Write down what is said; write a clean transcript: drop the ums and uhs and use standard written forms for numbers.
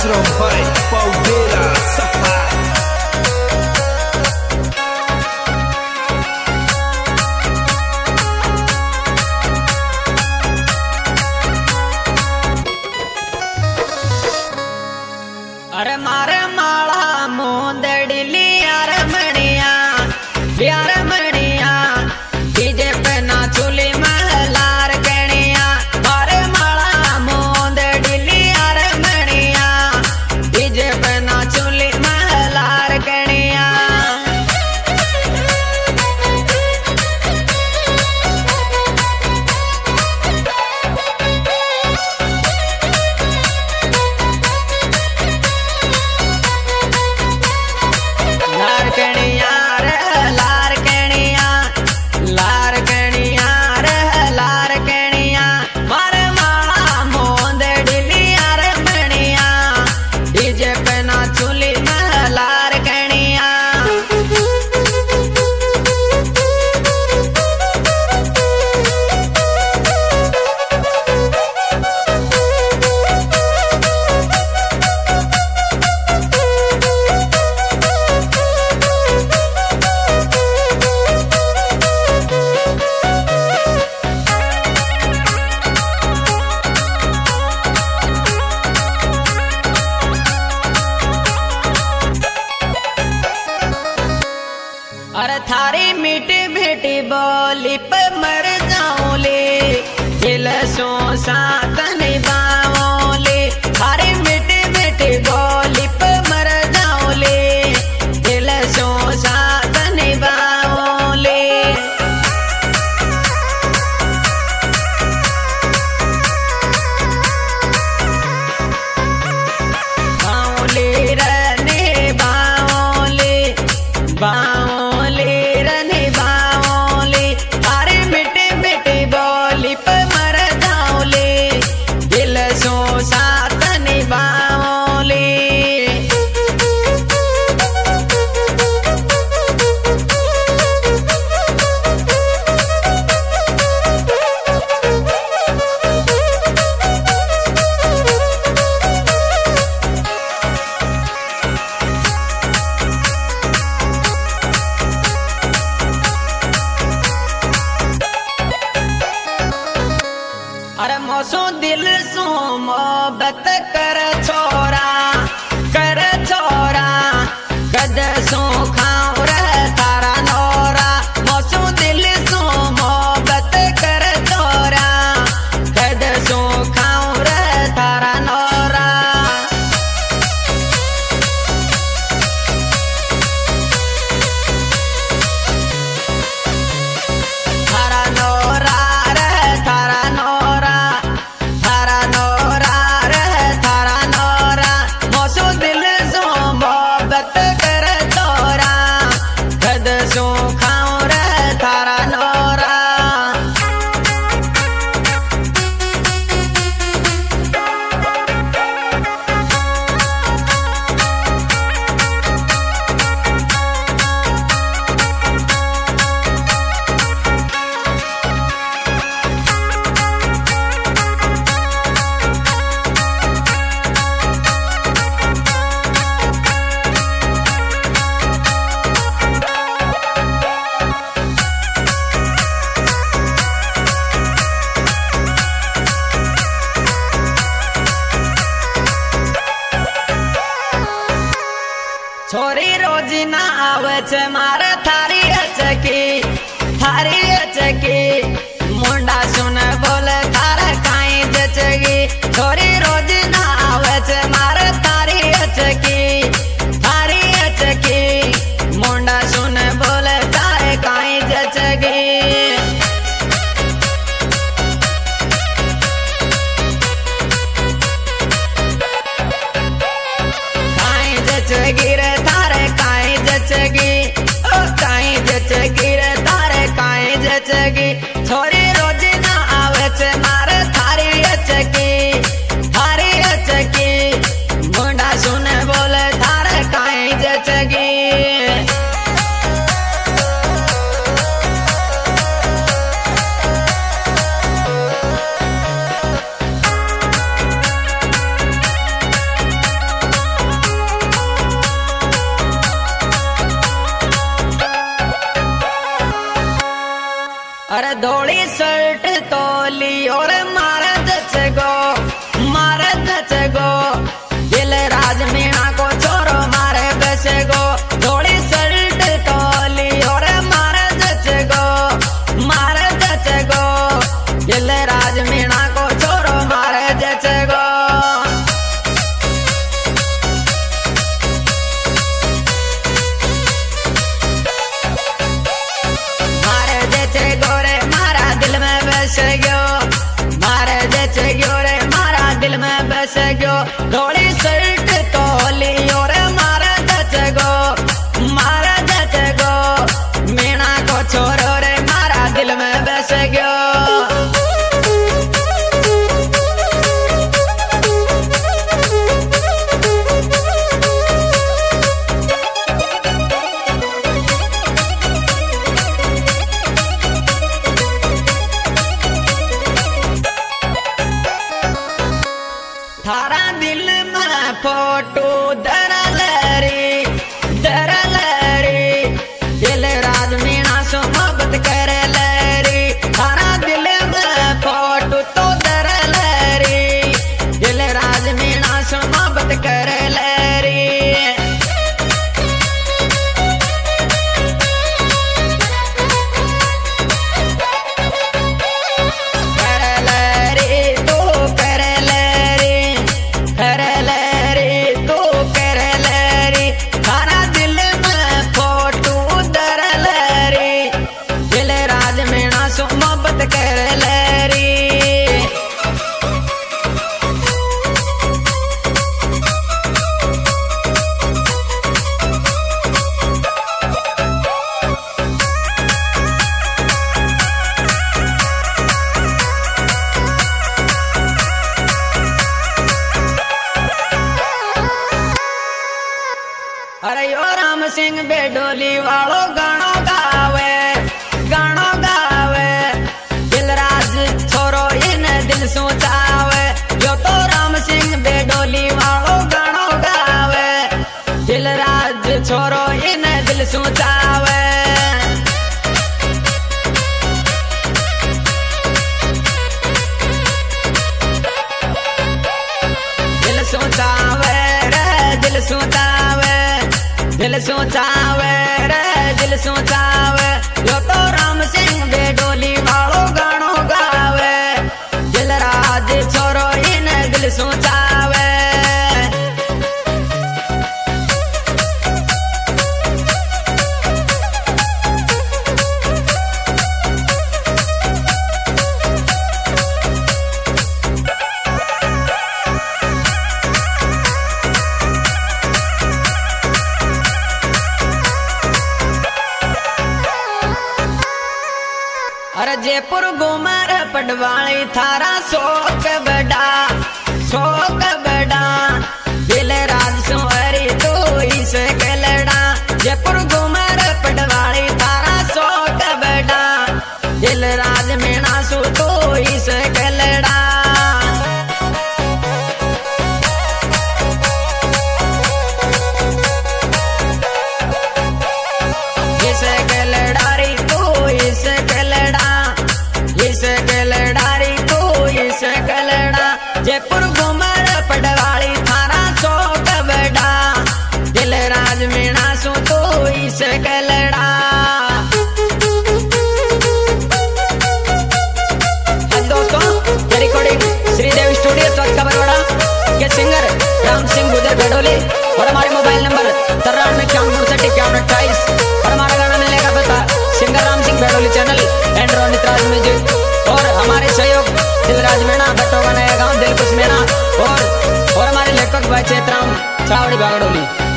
Serombai, Paudela, Sapa. अरे मारे माला मोंदड़ली यार मणिया यार मणिया डीजे पे नाचुली महलार कणिया मारे माला मोंदड़ली यार मणिया डीजे पे नाचुली महलार कणिया अरे थारी मीठी बेटी बोली पे मर जाऊले दिल सो साथ निभाओले थारी मीठी बेटी बोली पे मर जाऊले दिल सो साथ निभाओले बाओले रहने बाओले बाओले अरे मौसो दिल सो मोहब्बत कर छोरा कद सो खाओ रह तारा नोरा मौसो दिल सो मोहब्बत कर छोरा कद सो खाओ रह तारा नोरा तारा नोरा रह तारा नोरा छोरी रोज ना आवच मारे थारी अचकी मुंडा सुन बोल थार काई जचगी छोरी रोज ना आवच मारे थारी अचकी मुंडा सुन बोल थार काई जचगी गिर तारे काई जचगी ओ काई जचगी रे तारे काई जचगी छोरी रोज ना आवच मारे थारी अचकी मुंडा सुन बोल थारे काई जचगी धोली शर्ट तोली और मारा जच गो मीणा को छोरो रे मारा दिल में बस गयो। थारा दिल में फोटो दरल रे दिल राज मीणा सो मोहब्बत कर रे। थारा दिल में फोटो तो दरल रे दिल राज मीणा सो मोहब्बत कर रे। अरे यो राम सिंह बेडोली वालो गानो गावे दिल राज छोरो इन दिल सोचावे। यो तो राम सिंह बेडोली वालो गानो गावे दिल राज छोरो इन दिल सोचावे। दिल सोचावे रे दिल सोचावे दिल सोचावे यो तो राम सिंह बेडोली वालो गानो गावे दिल राज छोरो इन दिल सोचावे। अरे जयपुर घूमर पटवाली थारा शोक बड़ा दिल राज सुअरी तो इसे कलड़ा। जयपुर घूमर पटवाली थारा शोक बड़ा दिल राज मीणा सो तो इसे कलड़ा। इसे कलड़ा रे तो इसे कलड़ा जयपुर घूमर पटवाली थारा शोक बड़ा दिल राज मीणा सो तो इसे कलड़ा। दोस्तों ये रिकॉर्डिंग श्रीदेव स्टूडियो चौथ बरवाड़ा के सिंगर राम सिंह गुजर बेडोली और हमारे मोबाइल नंबर 93 और हमारा गाना मिलने का पता singer Ram Singh Bedoli channel and Ronit Raj music और हमारे सहयोग दिलराज मीणा बटोगा नया गांव दिलकुश मीणा और हमारे लेखक भाई चेतराम चावड़ी बागड़ोली।